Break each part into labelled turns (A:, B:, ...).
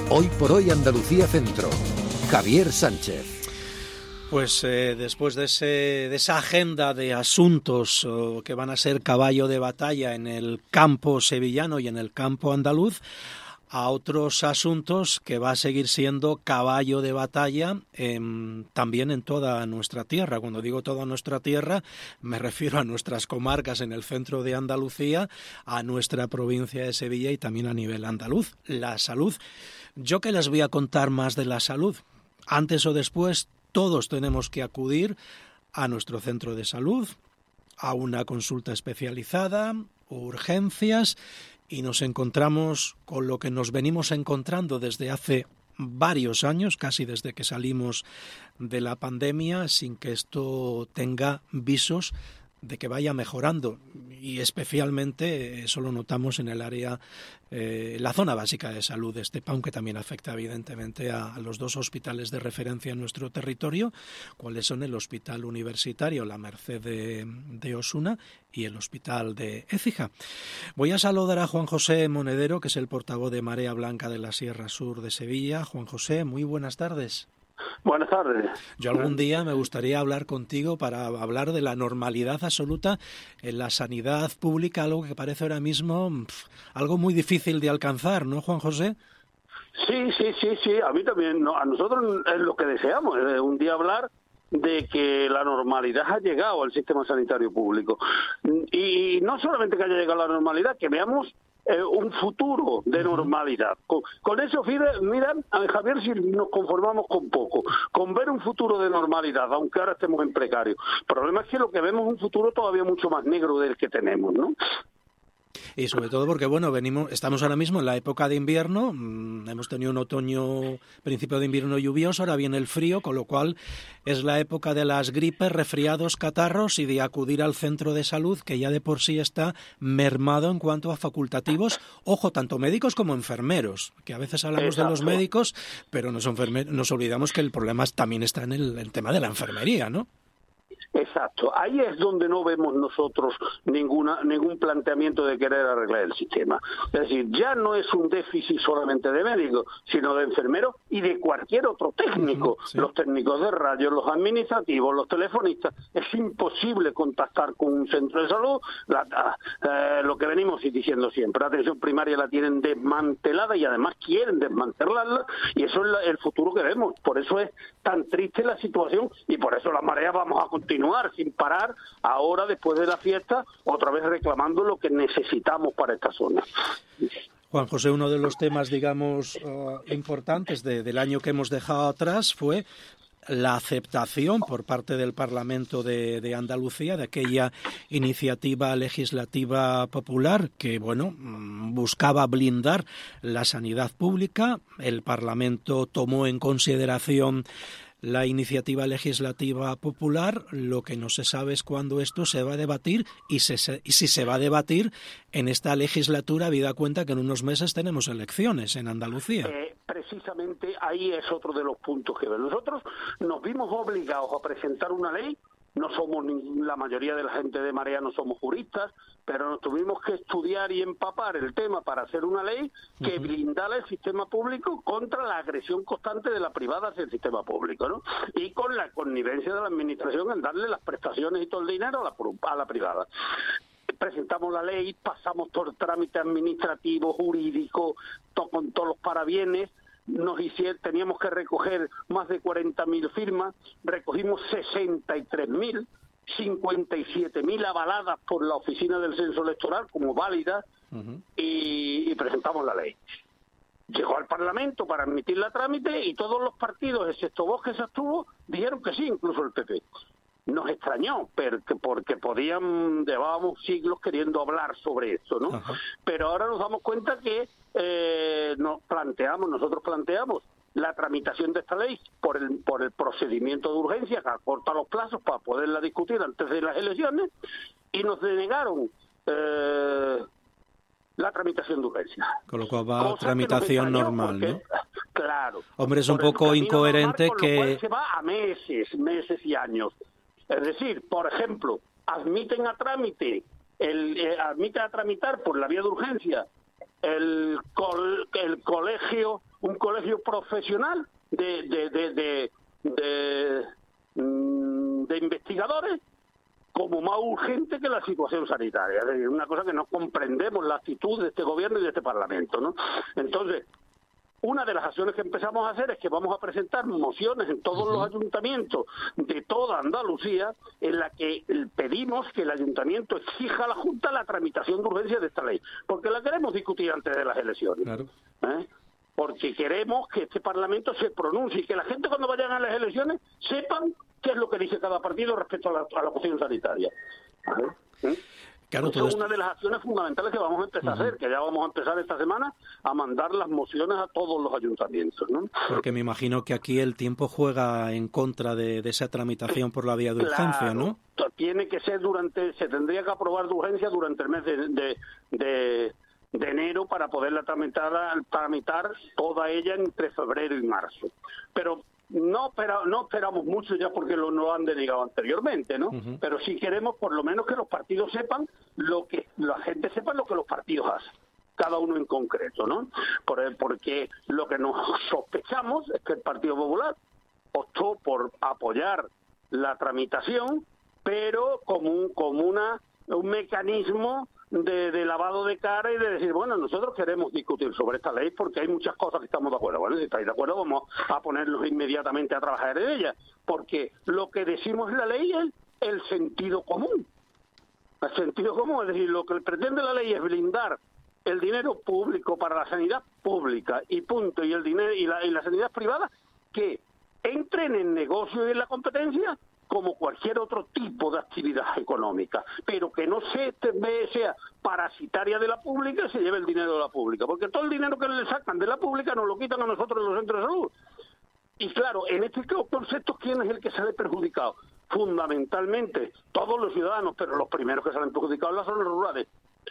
A: Hoy por hoy Andalucía Centro. Javier Sánchez.
B: Pues después de esa agenda de asuntos que van a ser caballo de batalla en el campo sevillano y en el campo andaluz, a otros asuntos que va a seguir siendo caballo de batalla también en toda nuestra tierra. Cuando digo toda nuestra tierra, me refiero a nuestras comarcas en el centro de Andalucía, a nuestra provincia de Sevilla y también a nivel andaluz. La salud. ¿Yo qué les voy a contar más de la salud? Antes o después, todos tenemos que acudir a nuestro centro de salud, a una consulta especializada, urgencias, y nos encontramos con lo que nos venimos encontrando desde hace varios años, casi desde que salimos de la pandemia, sin que esto tenga visos de que vaya mejorando, y especialmente eso lo notamos en el área, la zona básica de salud de Estepa, aunque también afecta evidentemente a los dos hospitales de referencia en nuestro territorio, cuáles son el Hospital Universitario La Merced de Osuna y el Hospital de Écija. Voy a saludar a Juan José Monedero, que es el portavoz de Marea Blanca de la Sierra Sur de Sevilla. Juan José, muy buenas tardes.
C: Buenas tardes.
B: Yo algún día me gustaría hablar contigo para hablar de la normalidad absoluta en la sanidad pública, algo que parece ahora mismo algo muy difícil de alcanzar, ¿no, Juan José?
C: Sí, a mí también, a nosotros es lo que deseamos, un día hablar de que la normalidad ha llegado al sistema sanitario público. Y no solamente que haya llegado la normalidad, que veamos un futuro de normalidad. Con eso, mira, Javier, si nos conformamos con poco, con ver un futuro de normalidad, aunque ahora estemos en precario. El problema es que lo que vemos es un futuro todavía mucho más negro del que tenemos, ¿no?
B: Y sobre todo porque, bueno, estamos ahora mismo en la época de invierno, hemos tenido un otoño, principio de invierno lluvioso, ahora viene el frío, con lo cual es la época de las gripes, resfriados, catarros y de acudir al centro de salud, que ya de por sí está mermado en cuanto a facultativos, ojo, tanto médicos como enfermeros, que a veces hablamos de los médicos, pero nos olvidamos que el problema también está en el tema de la enfermería, ¿no?
C: Exacto, ahí es donde no vemos nosotros ningún planteamiento de querer arreglar el sistema. Es decir, ya no es un déficit solamente de médicos, sino de enfermeros y de cualquier otro técnico. Sí. Los técnicos de radio, los administrativos, los telefonistas. Es imposible contactar con un centro de salud. Lo que venimos diciendo siempre, la atención primaria la tienen desmantelada y además quieren desmantelarla, y eso es el futuro que vemos. Por eso es tan triste la situación y por eso la Marea vamos a continuar sin parar ahora, después de la fiesta, otra vez reclamando lo que necesitamos para esta zona.
B: Juan José, uno de los temas, digamos, importantes del año que hemos dejado atrás fue la aceptación por parte del Parlamento de Andalucía de aquella iniciativa legislativa popular que, bueno, buscaba blindar la sanidad pública. El Parlamento tomó en consideración la iniciativa legislativa popular. Lo que no se sabe es cuándo esto se va a debatir y si se va a debatir en esta legislatura, habida cuenta que en unos meses tenemos elecciones en Andalucía.
C: Precisamente ahí es otro de los puntos que ven. Nosotros nos vimos obligados a presentar una ley. No somos, la mayoría de la gente de Marea no somos juristas, pero nos tuvimos que estudiar y empapar el tema para hacer una ley que blindara el sistema público contra la agresión constante de la privada hacia el sistema público, ¿no? Y con la connivencia de la administración en darle las prestaciones y todo el dinero a la privada. Presentamos la ley, pasamos todo el trámite administrativo, jurídico, con todos los parabienes. Teníamos que recoger más de 40.000 firmas, recogimos 63.000, 57.000 avaladas por la Oficina del Censo Electoral como válidas, y presentamos la ley. Llegó al Parlamento para admitirla a trámite y todos los partidos, excepto Vox que se abstuvo, dijeron que sí, incluso el PP. Nos extrañó, porque llevábamos siglos queriendo hablar sobre esto, ¿no? Ajá. Pero ahora nos damos cuenta que nosotros planteamos la tramitación de esta ley por el procedimiento de urgencia que acorta los plazos para poderla discutir antes de las elecciones, y nos denegaron la tramitación de urgencia.
B: Con lo cual va tramitación normal,
C: porque,
B: ¿no?
C: Claro.
B: Hombre, es un poco incoherente
C: normal,
B: que...
C: Con lo cual se va a meses y años. Es decir, por ejemplo, admiten a tramitar por la vía de urgencia el colegio un colegio profesional de investigadores como más urgente que la situación sanitaria. Es decir, una cosa que no comprendemos la actitud de este gobierno y de este Parlamento, ¿no? Entonces, una de las acciones que empezamos a hacer es que vamos a presentar mociones en todos los ayuntamientos de toda Andalucía en la que pedimos que el ayuntamiento exija a la Junta la tramitación de urgencia de esta ley, porque la queremos discutir antes de las elecciones.
B: Claro.
C: Porque queremos que este Parlamento se pronuncie y que la gente cuando vayan a las elecciones sepan qué es lo que dice cada partido respecto a la cuestión sanitaria.
B: Claro,
C: Esa es una de las acciones fundamentales que vamos a empezar a hacer, que ya vamos a empezar esta semana a mandar las mociones a todos los ayuntamientos, ¿no?
B: Porque me imagino que aquí el tiempo juega en contra de esa tramitación por la vía de urgencia, ¿no?
C: Tiene que ser se tendría que aprobar de urgencia durante el mes de enero para poderla tramitar toda ella entre febrero y marzo. Pero no esperamos mucho ya porque lo han denegado anteriormente, ¿no? Pero sí queremos por lo menos que los partidos sepan la gente sepa lo que los partidos hacen, cada uno en concreto, ¿no? Porque lo que nos sospechamos es que el Partido Popular optó por apoyar la tramitación, pero como un mecanismo de lavado de cara y de decir, bueno, nosotros queremos discutir sobre esta ley porque hay muchas cosas que estamos de acuerdo. Bueno, si estáis de acuerdo, vamos a ponernos inmediatamente a trabajar en ella, porque lo que decimos en la ley es el sentido común. El sentido común, es decir, lo que pretende la ley es blindar el dinero público para la sanidad pública y punto, y el dinero y la sanidad privada que entren en negocio y en la competencia como cualquier otro tipo de actividad económica, pero que no sea parasitaria de la pública y se lleve el dinero de la pública, porque todo el dinero que le sacan de la pública nos lo quitan a nosotros en los centros de salud. Y claro, en este concepto, ¿quién es el que sale perjudicado? Fundamentalmente todos los ciudadanos, pero los primeros que salen perjudicados las zonas rurales.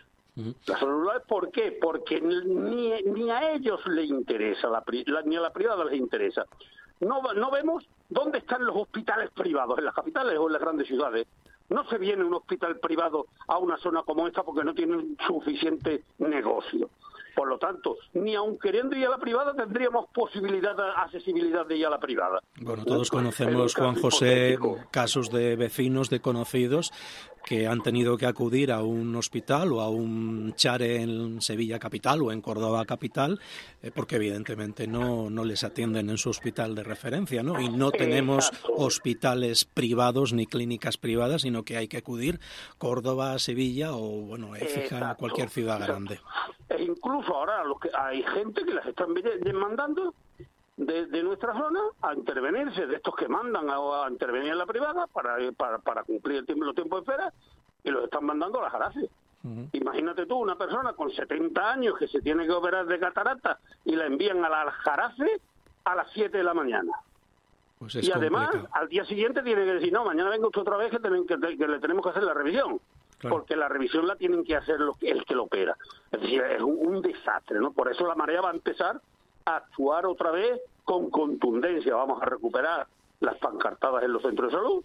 C: Las zonas rurales, ¿por qué? Porque ni a ellos les interesa, ni a la privada les interesa. No vemos dónde están los hospitales privados, en las capitales o en las grandes ciudades. No se viene un hospital privado a una zona como esta porque no tienen suficiente negocio. Por lo tanto, ni aun queriendo ir a la privada tendríamos accesibilidad de ir a la privada.
B: Bueno, todos conocemos, Juan José, casos de vecinos, de conocidos, que han tenido que acudir a un hospital o a un CHARE en Sevilla capital o en Córdoba capital, porque evidentemente no les atienden en su hospital de referencia, ¿no? Y no tenemos hospitales privados ni clínicas privadas, sino que hay que acudir Córdoba, Sevilla o, bueno, Écija, cualquier ciudad grande.
C: E incluso ahora hay gente que las están mandando de nuestra zona a intervenirse, de estos que mandan a intervenir en la privada para cumplir los tiempos de espera, y los están mandando a las Jarafe. Imagínate tú, una persona con 70 años que se tiene que operar de catarata y la envían a la Jarafe a las 7 de la mañana.
B: Pues es
C: y además,
B: complicado.
C: al día siguiente tiene que decir, no, mañana venga usted otra vez que le tenemos que hacer la revisión. Claro. Porque la revisión la tienen que hacer el que lo opera. Es decir, es un desastre, ¿no? Por eso la Marea va a empezar a actuar otra vez con contundencia. Vamos a recuperar las pancartadas en los centros de salud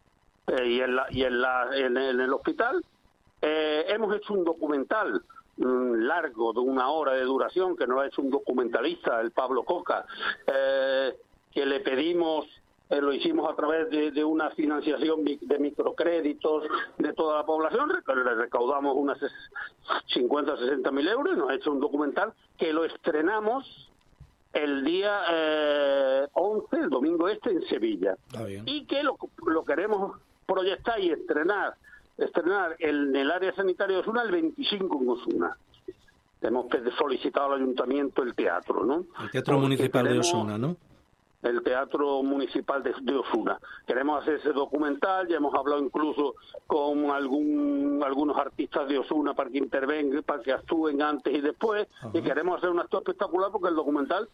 C: y en el hospital. Hemos hecho un documental largo de 1 hora de duración que nos ha hecho un documentalista, el Pablo Coca, que le pedimos. Lo hicimos a través de una financiación de microcréditos de toda la población, le recaudamos unas 50 o 60 mil euros y nos ha hecho un documental que lo estrenamos el día 11, el domingo en Sevilla. Y que lo queremos proyectar y estrenar en el área sanitaria de Osuna el 25 en Osuna. Hemos solicitado al ayuntamiento el teatro, ¿no?
B: El Teatro Municipal de Osuna, ¿no?
C: El Teatro Municipal de Osuna. Queremos hacer ese documental, ya hemos hablado incluso con algunos artistas de Osuna para que intervengan, para que actúen antes y después, y queremos hacer un acto espectacular porque el documental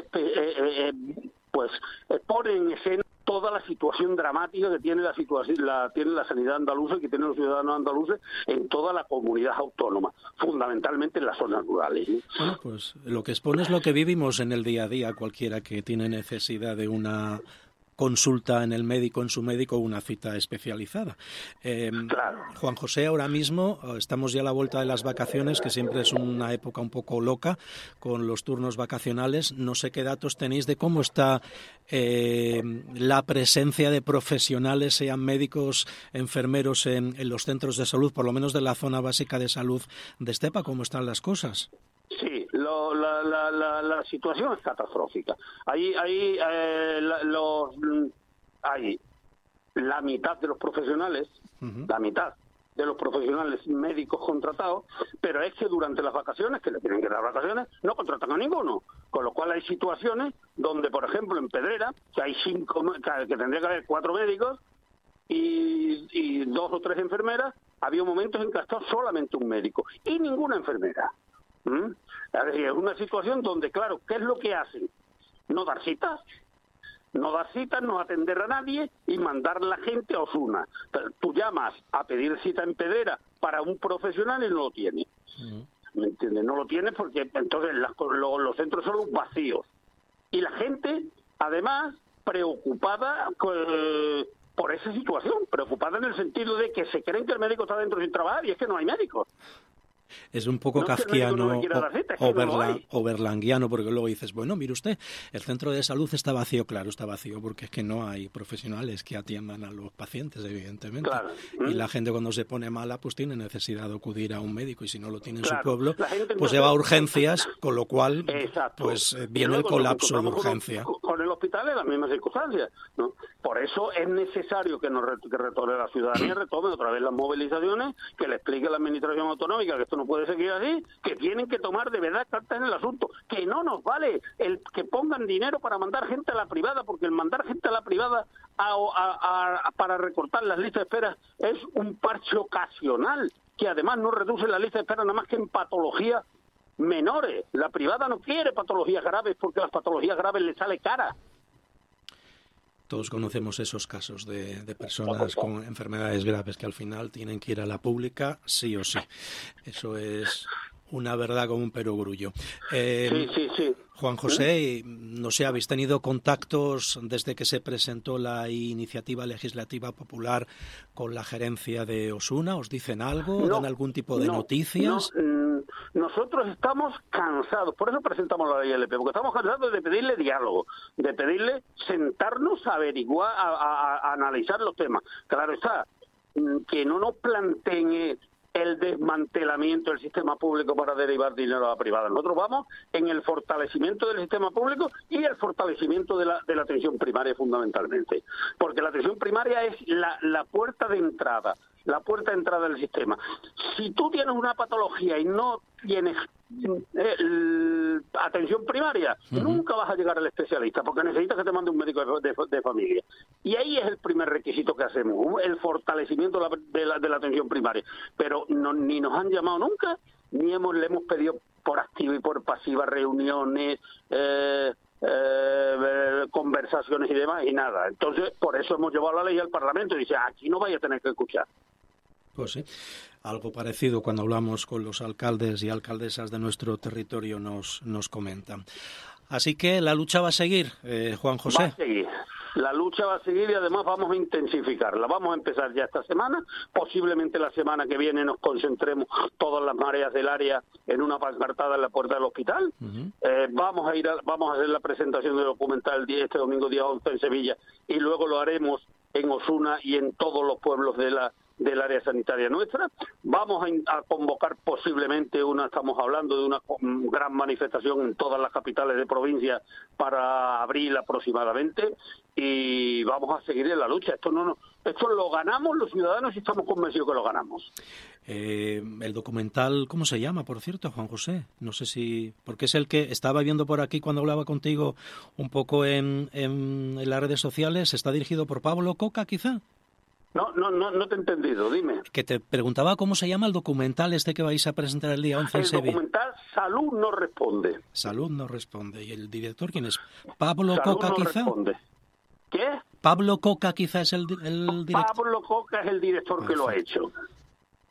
C: pone en escena toda la situación dramática que tiene tiene la sanidad andaluza y que tienen los ciudadanos andaluces en toda la comunidad autónoma, fundamentalmente en las zonas rurales, ¿no?
B: Bueno, pues lo que expone es lo que vivimos en el día a día, cualquiera que tiene necesidad de una consulta en su médico, una cita especializada.
C: Claro.
B: Juan José, ahora mismo estamos ya a la vuelta de las vacaciones, que siempre es una época un poco loca con los turnos vacacionales. No sé qué datos tenéis de cómo está la presencia de profesionales, sean médicos, enfermeros en los centros de salud, por lo menos de la zona básica de salud de Estepa. ¿Cómo están las cosas?
C: Sí, la situación es catastrófica. Hay la mitad de los profesionales, la mitad de los profesionales médicos contratados, pero es que durante las vacaciones, que le tienen que dar vacaciones, no contratan a ninguno. Con lo cual hay situaciones donde, por ejemplo, en Pedrera, que hay que tendría que haber 4 médicos y 2 o 3 enfermeras, había momentos en que estaba solamente un médico y ninguna enfermera. Es decir, es una situación donde, claro, ¿qué es lo que hacen? No dar citas, no atender a nadie y mandar la gente a Osuna. Tú llamas a pedir cita en Pedrera para un profesional y no lo tiene. ¿Me entiendes? No lo tiene porque entonces los centros son vacíos. Y la gente, además, preocupada por esa situación, preocupada en el sentido de que se creen que el médico está dentro sin trabajar y es que no hay médicos.
B: Es un poco kafkiano o berlanguiano, porque luego dices, bueno, mire usted, el centro de salud está vacío. Claro, está vacío porque es que no hay profesionales que atiendan a los pacientes, evidentemente. Claro. Y la gente cuando se pone mala, pues tiene necesidad de acudir a un médico, y si no lo tiene en su pueblo, pues se va a urgencias, con lo cual pues viene el colapso de urgencia.
C: Con el hospital en las mismas circunstancias, ¿no? Por eso es necesario que retome la ciudadanía, retome otra vez las movilizaciones, que le explique a la administración autonómica que esto no puede seguir así, que tienen que tomar de verdad cartas en el asunto, que no nos vale el que pongan dinero para mandar gente a la privada, porque el mandar gente a la privada para recortar las listas de espera es un parche ocasional, que además no reduce la lista de espera nada más que en patologías menores. La privada no quiere patologías graves porque las patologías graves le sale cara.
B: Todos conocemos esos casos de personas con enfermedades graves que al final tienen que ir a la pública sí o sí. Eso es una verdad como un perogrullo.
C: Sí.
B: Juan José, no sé, ¿habéis tenido contactos desde que se presentó la iniciativa legislativa popular con la gerencia de Osuna? ¿Os dicen algo? ¿Dan algún tipo de noticias?
C: Nosotros estamos cansados, por eso presentamos la ILP, porque estamos cansados de pedirle diálogo, de pedirle sentarnos a averiguar, a analizar los temas. Claro está, que no nos planteen el desmantelamiento del sistema público para derivar dinero a la privada. Nosotros vamos en el fortalecimiento del sistema público y el fortalecimiento de la atención primaria fundamentalmente, porque la atención primaria es la puerta de entrada. La puerta de entrada del sistema. Si tú tienes una patología y no tienes atención primaria, nunca vas a llegar al especialista, porque necesitas que te mande un médico de familia. Y ahí es el primer requisito que hacemos, el fortalecimiento de la atención primaria. Pero ni nos han llamado nunca, ni le hemos pedido por activa y por pasiva reuniones, conversaciones y demás, y nada. Entonces, por eso hemos llevado la ley al Parlamento y dice, aquí no vaya a tener que escuchar.
B: Pues sí, algo parecido cuando hablamos con los alcaldes y alcaldesas de nuestro territorio nos comentan. Así que la lucha va a seguir, Juan José.
C: Va a seguir. La lucha va a seguir y además vamos a intensificarla. Vamos a empezar ya esta semana. Posiblemente la semana que viene nos concentremos todas las mareas del área en una pancartada en la puerta del hospital. Vamos a hacer la presentación del documental este domingo día 11 en Sevilla y luego lo haremos en Osuna y en todos los pueblos del área sanitaria nuestra. Vamos a convocar posiblemente estamos hablando de una gran manifestación en todas las capitales de provincia para abril aproximadamente, y vamos a seguir en la lucha. Esto lo ganamos los ciudadanos y estamos convencidos que lo ganamos.
B: El documental, ¿cómo se llama, por cierto, Juan José? No sé si... porque es el que estaba viendo por aquí cuando hablaba contigo un poco en las redes sociales. ¿Está dirigido por Pablo Coca, quizá?
C: No te he entendido, dime.
B: Que te preguntaba cómo se llama el documental que vais a presentar el día 11 en Sevilla.
C: El documental Salud no responde.
B: Salud no responde. ¿Y el director quién es? ¿Pablo Coca, quizá?
C: Responde. ¿Qué?
B: Pablo Coca quizá es el director.
C: Pablo Coca es el director. Perfecto. Que lo ha hecho.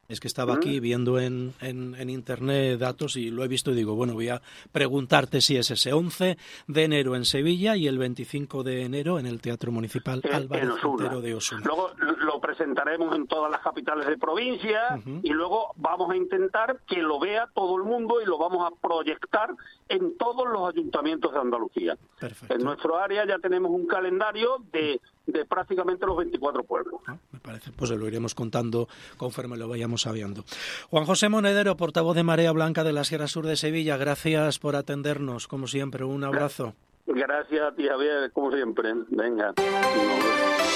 B: Es que estaba aquí viendo en internet datos y lo he visto y digo, bueno, voy a preguntarte si es ese 11 de enero en Sevilla y el 25 de enero en el Teatro Municipal Álvarez Quintero de Osuna.
C: Luego lo presentaremos en todas las capitales de provincia y luego vamos a intentar que lo vea todo el mundo y lo vamos a proyectar en todos los ayuntamientos de Andalucía.
B: Perfecto.
C: En nuestro área ya tenemos un calendario de prácticamente los 24 pueblos.
B: Me parece, pues lo iremos contando conforme lo vayamos sabiendo. Juan José Monedero, portavoz de Marea Blanca de la Sierra Sur de Sevilla, gracias por atendernos, como siempre, un abrazo.
C: Gracias a ti, Javier, como siempre. Venga.